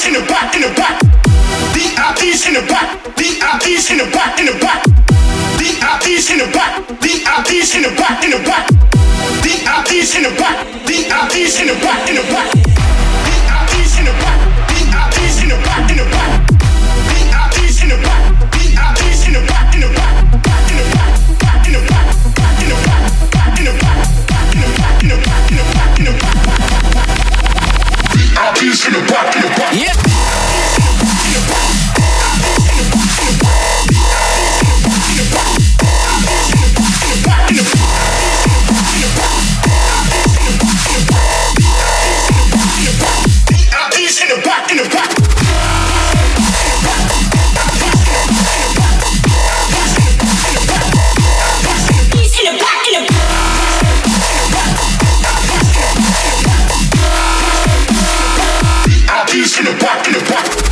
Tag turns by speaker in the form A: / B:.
A: in the back, in the back. VIPs in the back, VIPs in the back, in the back. VIPs in the back, VIPs in the back, in the back. VIPs in the back, VIPs in the back, in the back. VIPs in the back, VIPs in the back, in the back. VIPs in the back, VIPs in the back, in the back. In the back, in the back, in the back, in the back, in the back, in the back, in the back, in the back. VIPs in the back, in the back. Yeah. In the back, in the back.